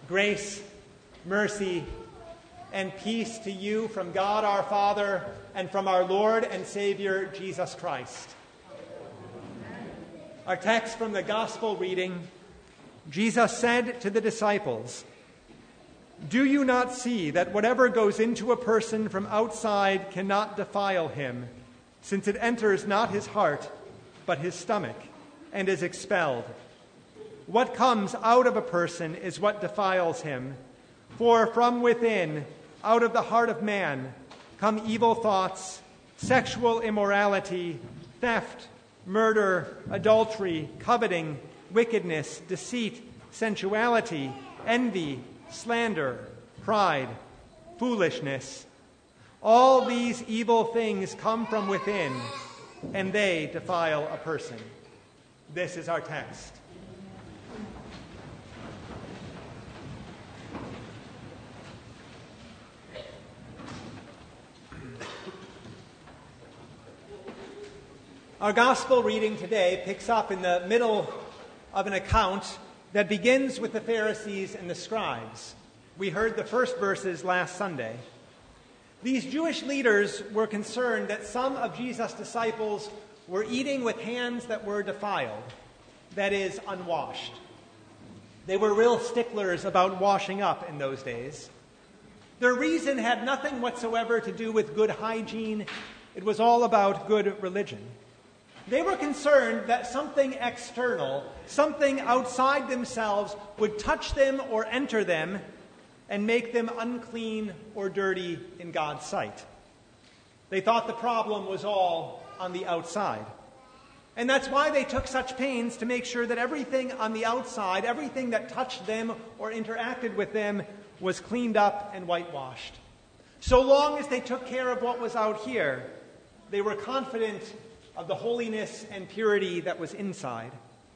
Grace, mercy, and peace to you from God our Father and from our Lord and Savior, Jesus Christ. Our text from the Gospel reading, Jesus said to the disciples, "Do you not see that whatever goes into a person from outside cannot defile him, since it enters not his heart, but his stomach, and is expelled? What comes out of a person is what defiles him. For from within, out of the heart of man, come evil thoughts, sexual immorality, theft, murder, adultery, coveting, wickedness, deceit, sensuality, envy, slander, pride, foolishness. All these evil things come from within, and they defile a person." This is our text. Our gospel reading today picks up in the middle of an account that begins with the Pharisees and the scribes. We heard the first verses last Sunday. These Jewish leaders were concerned that some of Jesus' disciples were eating with hands that were defiled, that is, unwashed. They were real sticklers about washing up in those days. Their reason had nothing whatsoever to do with good hygiene. It was all about good religion. They were concerned that something external, something outside themselves, would touch them or enter them and make them unclean or dirty in God's sight. They thought the problem was all on the outside. And that's why they took such pains to make sure that everything on the outside, everything that touched them or interacted with them, was cleaned up and whitewashed. So long as they took care of what was out here, they were confident of the holiness and purity that was inside.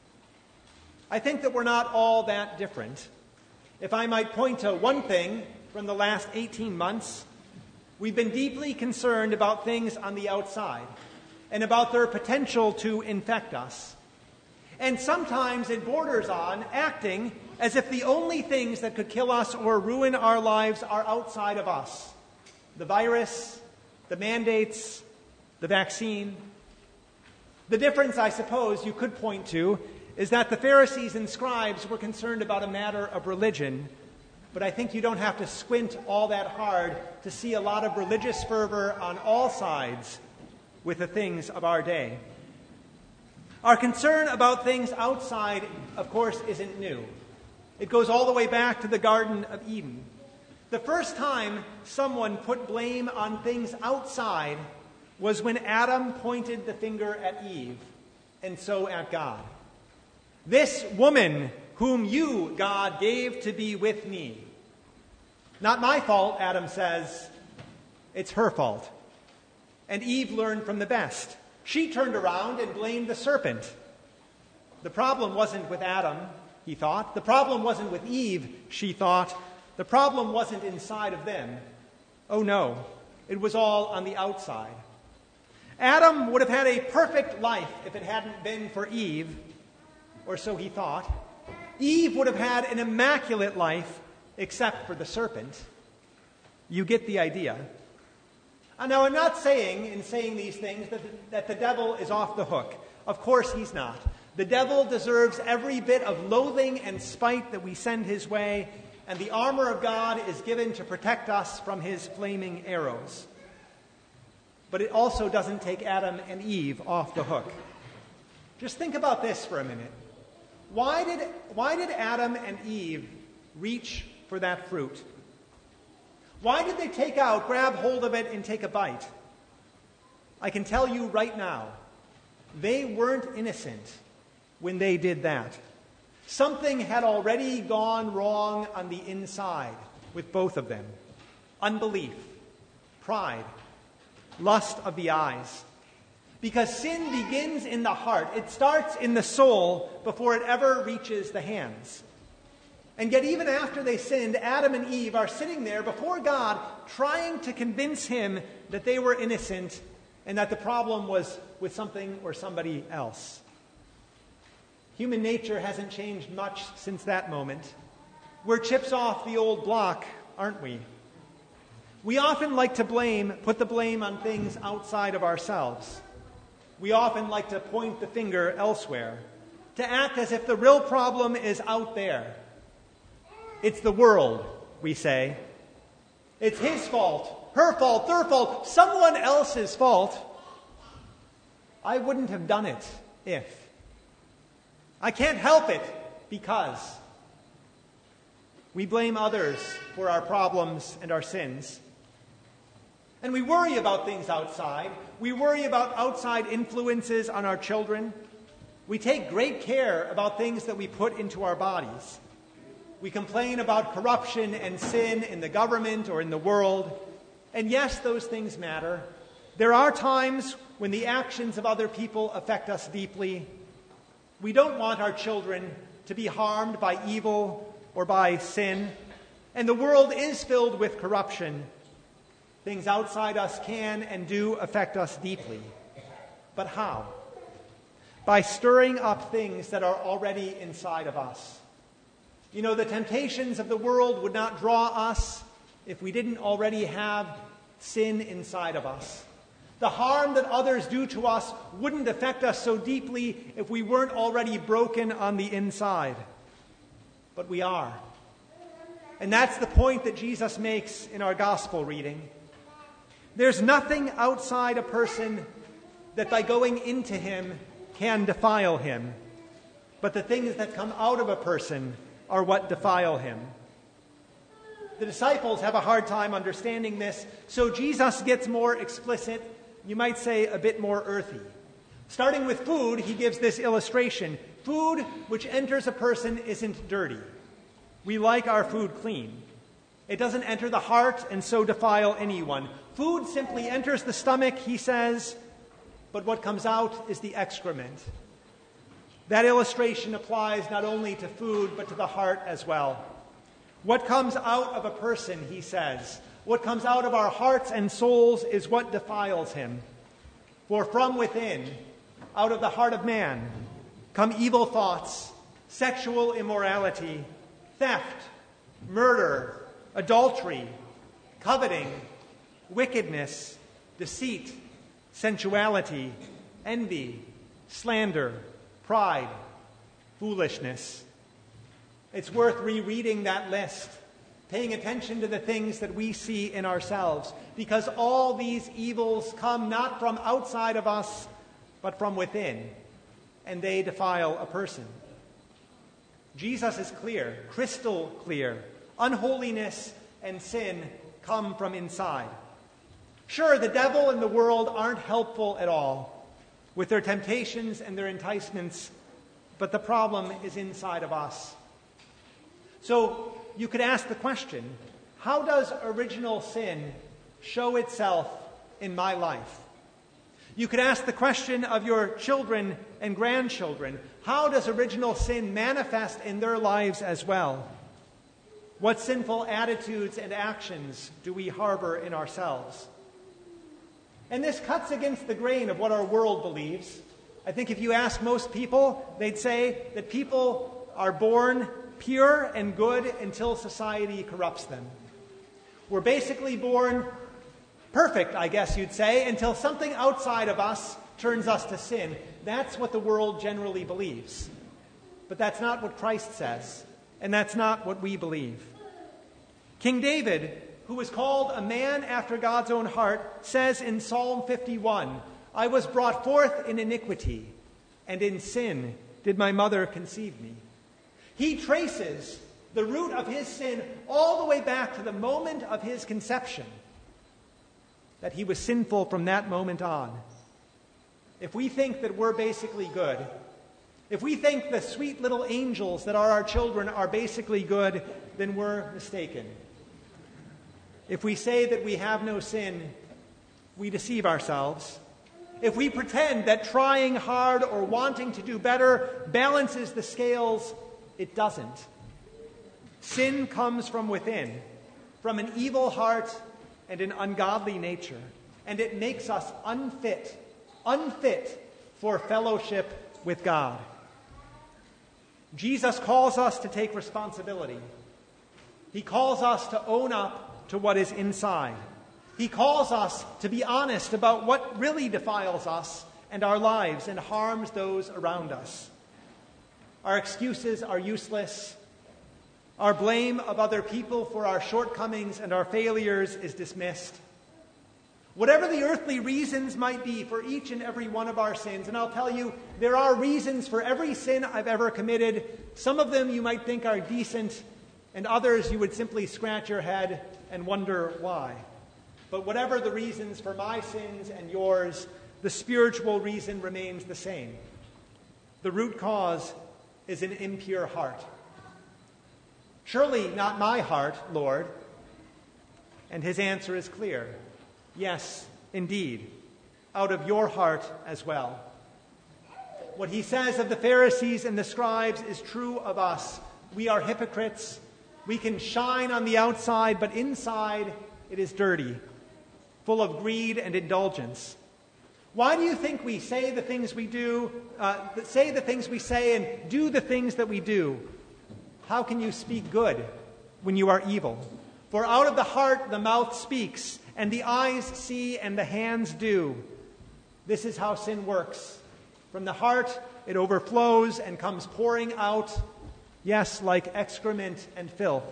I think that we're not all that different. If I might point to one thing from the last 18 months, we've been deeply concerned about things on the outside and about their potential to infect us. And sometimes it borders on acting as if the only things that could kill us or ruin our lives are outside of us: the virus, the mandates, the vaccine. The difference, I suppose, you could point to is that the Pharisees and scribes were concerned about a matter of religion, but I think you don't have to squint all that hard to see a lot of religious fervor on all sides with the things of our day. Our concern about things outside, of course, isn't new. It goes all the way back to the Garden of Eden. The first time someone put blame on things outside was when Adam pointed the finger at Eve, and so at God. "This woman whom you, God, gave to be with me." Not my fault, Adam says. It's her fault. And Eve learned from the best. She turned around and blamed the serpent. The problem wasn't with Adam, he thought. The problem wasn't with Eve, she thought. The problem wasn't inside of them. Oh no, it was all on the outside. Adam would have had a perfect life if it hadn't been for Eve, or so he thought. Eve would have had an immaculate life except for the serpent. You get the idea. And now, I'm not saying, in saying these things, that the devil is off the hook. Of course he's not. The devil deserves every bit of loathing and spite that we send his way, and the armor of God is given to protect us from his flaming arrows. But it also doesn't take Adam and Eve off the hook. Just think about this for a minute. Why did Adam and Eve reach for that fruit? Why did they grab hold of it and take a bite? I can tell you right now, they weren't innocent when they did that. Something had already gone wrong on the inside with both of them. Unbelief, pride, lust of the eyes. Because sin begins in the heart. It starts in the soul before it ever reaches the hands. And yet even after they sinned, Adam and Eve are sitting there before God trying to convince him that they were innocent and that the problem was with something or somebody else. Human nature hasn't changed much since that moment. We're chips off the old block, aren't we? We often like to put the blame on things outside of ourselves. We often like to point the finger elsewhere, to act as if the real problem is out there. It's the world, we say. It's his fault, her fault, their fault, someone else's fault. I wouldn't have done it if. I can't help it because. We blame others for our problems and our sins. And we worry about things outside. We worry about outside influences on our children. We take great care about things that we put into our bodies. We complain about corruption and sin in the government or in the world. And yes, those things matter. There are times when the actions of other people affect us deeply. We don't want our children to be harmed by evil or by sin. And the world is filled with corruption. Things outside us can and do affect us deeply. But how? By stirring up things that are already inside of us. You know, the temptations of the world would not draw us if we didn't already have sin inside of us. The harm that others do to us wouldn't affect us so deeply if we weren't already broken on the inside. But we are. And that's the point that Jesus makes in our gospel reading. There's nothing outside a person that by going into him can defile him. But the things that come out of a person are what defile him. The disciples have a hard time understanding this, so Jesus gets more explicit, you might say a bit more earthy. Starting with food, he gives this illustration. Food which enters a person isn't dirty. We like our food clean. It doesn't enter the heart and so defile anyone. Food simply enters the stomach, he says, but what comes out is the excrement. That illustration applies not only to food, but to the heart as well. What comes out of a person, he says, what comes out of our hearts and souls is what defiles him. For from within, out of the heart of man, come evil thoughts, sexual immorality, theft, murder, adultery, coveting, wickedness, deceit, sensuality, envy, slander, pride, foolishness. It's worth rereading that list, paying attention to the things that we see in ourselves, because all these evils come not from outside of us, but from within, and they defile a person. Jesus is clear, crystal clear. Unholiness and sin come from inside. Sure, the devil and the world aren't helpful at all with their temptations and their enticements, but the problem is inside of us. So you could ask the question, how does original sin show itself in my life? You could ask the question of your children and grandchildren, how does original sin manifest in their lives as well? What sinful attitudes and actions do we harbor in ourselves? And this cuts against the grain of what our world believes. I think if you ask most people, they'd say that people are born pure and good until society corrupts them. We're basically born perfect, I guess you'd say, until something outside of us turns us to sin. That's what the world generally believes. But that's not what Christ says, and that's not what we believe. King David, who was called a man after God's own heart, says in Psalm 51, I was brought forth in iniquity, and in sin did my mother conceive me. He traces the root of his sin all the way back to the moment of his conception, that he was sinful from that moment on. If we think that we're basically good, if we think the sweet little angels that are our children are basically good, then we're mistaken. If we say that we have no sin, we deceive ourselves. If we pretend that trying hard or wanting to do better balances the scales, it doesn't. Sin comes from within, from an evil heart and an ungodly nature, and it makes us unfit for fellowship with God. Jesus calls us to take responsibility. He calls us to own up to what is inside. He calls us to be honest about what really defiles us and our lives and harms those around us. Our excuses are useless. Our blame of other people for our shortcomings and our failures is dismissed. Whatever the earthly reasons might be for each and every one of our sins, and I'll tell you, there are reasons for every sin I've ever committed. Some of them you might think are decent, and others you would simply scratch your head and wonder why. But whatever the reasons for my sins and yours, the spiritual reason remains the same. The root cause is an impure heart. Surely not my heart, Lord. And his answer is clear. Yes, indeed, out of your heart as well. What he says of the Pharisees and the scribes is true of us. We are hypocrites. We can shine on the outside, but inside it is dirty, full of greed and indulgence. Why do you think we say the things we do, say the things we say and do the things that we do? How can you speak good when you are evil? For out of the heart the mouth speaks, and the eyes see and the hands do. This is how sin works. From the heart it overflows and comes pouring out, yes, like excrement and filth.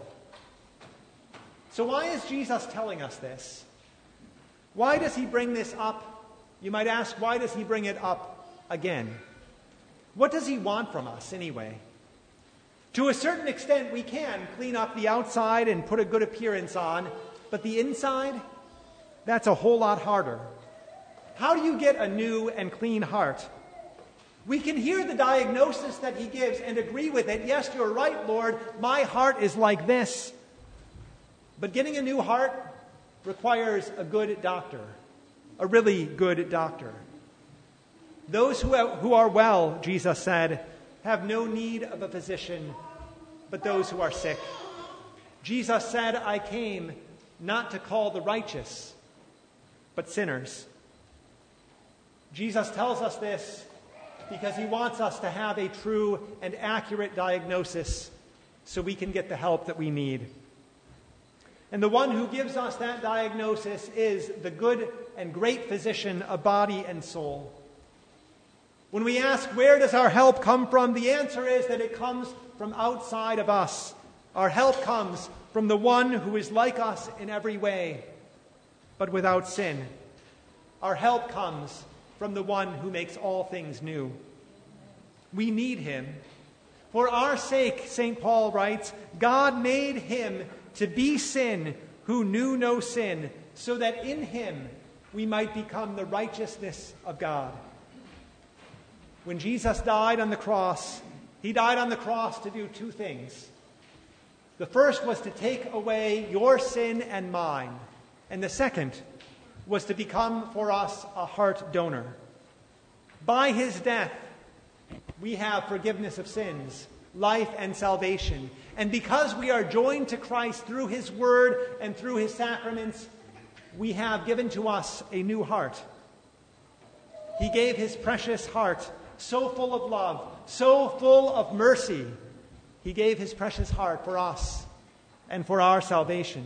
So why is Jesus telling us this? Why does he bring this up? You might ask, why does he bring it up again? What does he want from us anyway? To a certain extent, we can clean up the outside and put a good appearance on, but the inside, that's a whole lot harder. How do you get a new and clean heart? We can hear the diagnosis that he gives and agree with it. Yes, you're right, Lord, my heart is like this. But getting a new heart requires a good doctor, a really good doctor. Those who are well, Jesus said, have no need of a physician, but those who are sick. Jesus said, I came not to call the righteous, but sinners. Jesus tells us this because he wants us to have a true and accurate diagnosis so we can get the help that we need. And the one who gives us that diagnosis is the good and great physician of body and soul. When we ask, where does our help come from? The answer is that it comes from outside of us. Our help comes from the one who is like us in every way, but without sin. Our help comes from the one who makes all things new. We need him. For our sake, St. Paul writes, God made him to be sin who knew no sin, so that in him we might become the righteousness of God. When Jesus died on the cross, he died on the cross to do two things. The first was to take away your sin and mine, and the second was to become for us a heart donor. By his death, we have forgiveness of sins, life and salvation. And because we are joined to Christ through his word and through his sacraments, we have given to us a new heart. He gave his precious heart, so full of love, so full of mercy. He gave his precious heart for us and for our salvation.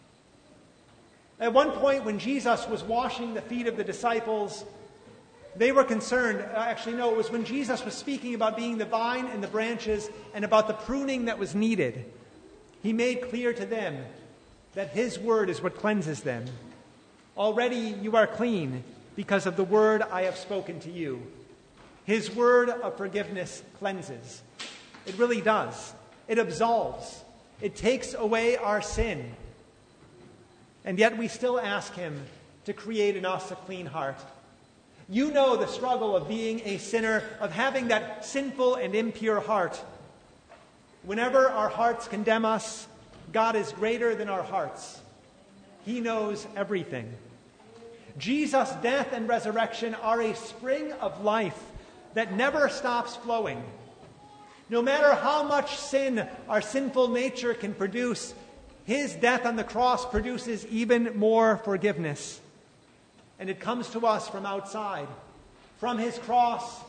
At one point when Jesus was washing the feet of the disciples, they were concerned. Actually, no, it was when Jesus was speaking about being the vine and the branches and about the pruning that was needed. He made clear to them that his word is what cleanses them. Already you are clean because of the word I have spoken to you. His word of forgiveness cleanses. It really does. It absolves. It takes away our sin. And yet we still ask him to create in us a clean heart. You know the struggle of being a sinner, of having that sinful and impure heart. Whenever our hearts condemn us, God is greater than our hearts. He knows everything. Jesus' death and resurrection are a spring of life that never stops flowing. No matter how much sin our sinful nature can produce, his death on the cross produces even more forgiveness. And it comes to us from outside, from his cross,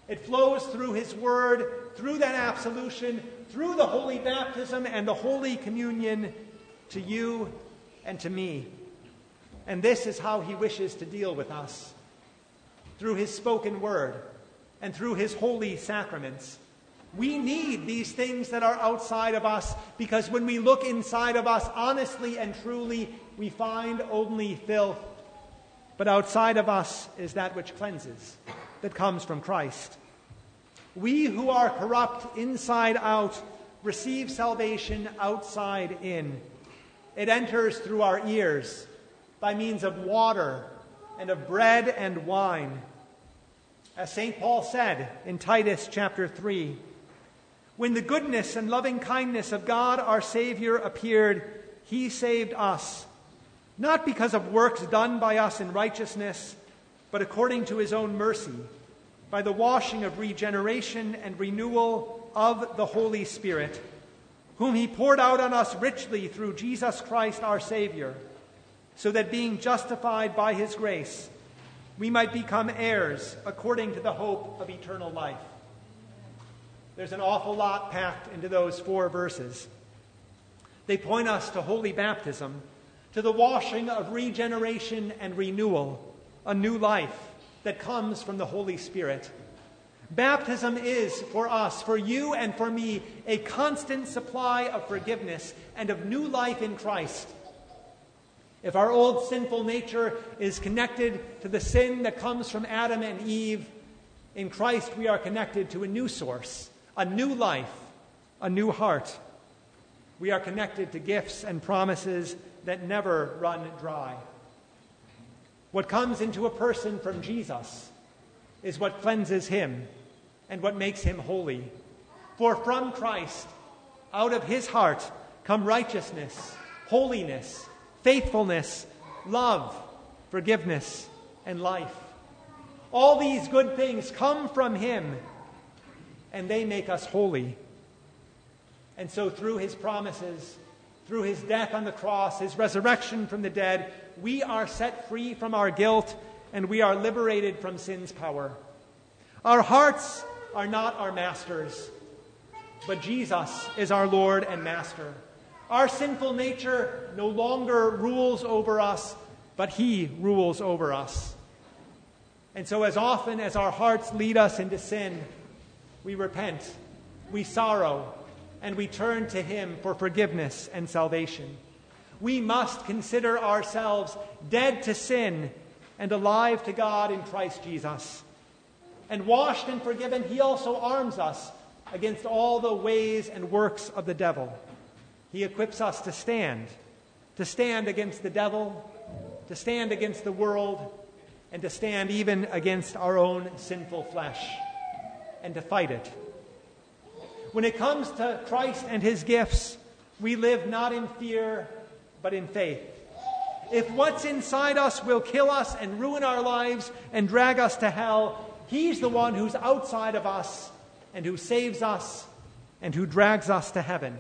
It flows through his word, through that absolution, through the holy baptism and the holy communion to you and to me. And this is how he wishes to deal with us, through his spoken word and through his holy sacraments. We need these things that are outside of us, because when we look inside of us honestly and truly, we find only filth. But outside of us is that which cleanses, that comes from Christ. We who are corrupt inside out receive salvation outside in. It enters through our ears by means of water and of bread and wine. As St. Paul said in Titus chapter 3, when the goodness and loving kindness of God our Savior appeared, he saved us, not because of works done by us in righteousness, but according to his own mercy, by the washing of regeneration and renewal of the Holy Spirit, whom he poured out on us richly through Jesus Christ our Savior, so that being justified by his grace, we might become heirs according to the hope of eternal life. There's an awful lot packed into those 4 verses. They point us to holy baptism, to the washing of regeneration and renewal, a new life that comes from the Holy Spirit. Baptism is for us, for you and for me, a constant supply of forgiveness and of new life in Christ. If our old sinful nature is connected to the sin that comes from Adam and Eve, in Christ we are connected to a new source, a new life, a new heart. We are connected to gifts and promises that never run dry. What comes into a person from Jesus is what cleanses him and what makes him holy. For from Christ, out of his heart, come righteousness, holiness, faithfulness, love, forgiveness, and life. All these good things come from him, and they make us holy. And so through his promises, through his death on the cross, his resurrection from the dead, we are set free from our guilt, and we are liberated from sin's power. Our hearts are not our masters, but Jesus is our Lord and Master. Our sinful nature no longer rules over us, but he rules over us. And so as often as our hearts lead us into sin, we repent, we sorrow, and we turn to him for forgiveness and salvation. We must consider ourselves dead to sin and alive to God in Christ Jesus. And washed and forgiven, he also arms us against all the ways and works of the devil. He equips us to stand against the devil, to stand against the world, and to stand even against our own sinful flesh, and to fight it. When it comes to Christ and his gifts, we live not in fear, but in faith. If what's inside us will kill us and ruin our lives and drag us to hell, he's the one who's outside of us and who saves us and who drags us to heaven.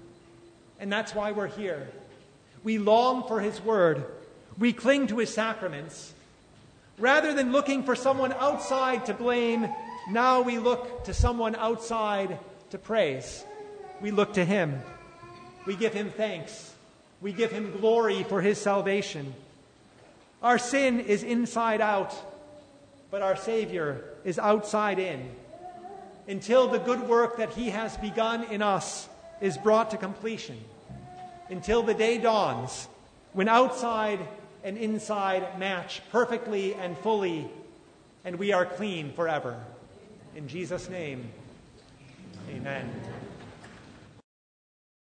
And that's why we're here. We long for his word. We cling to his sacraments. Rather than looking for someone outside to blame, now we look to someone outside to praise. We look to him. We give him thanks. We give him glory for his salvation. Our sin is inside out, but our Savior is outside in, until the good work that he has begun in us is brought to completion, until the day dawns when outside and inside match perfectly and fully, and we are clean forever. In Jesus' name, amen.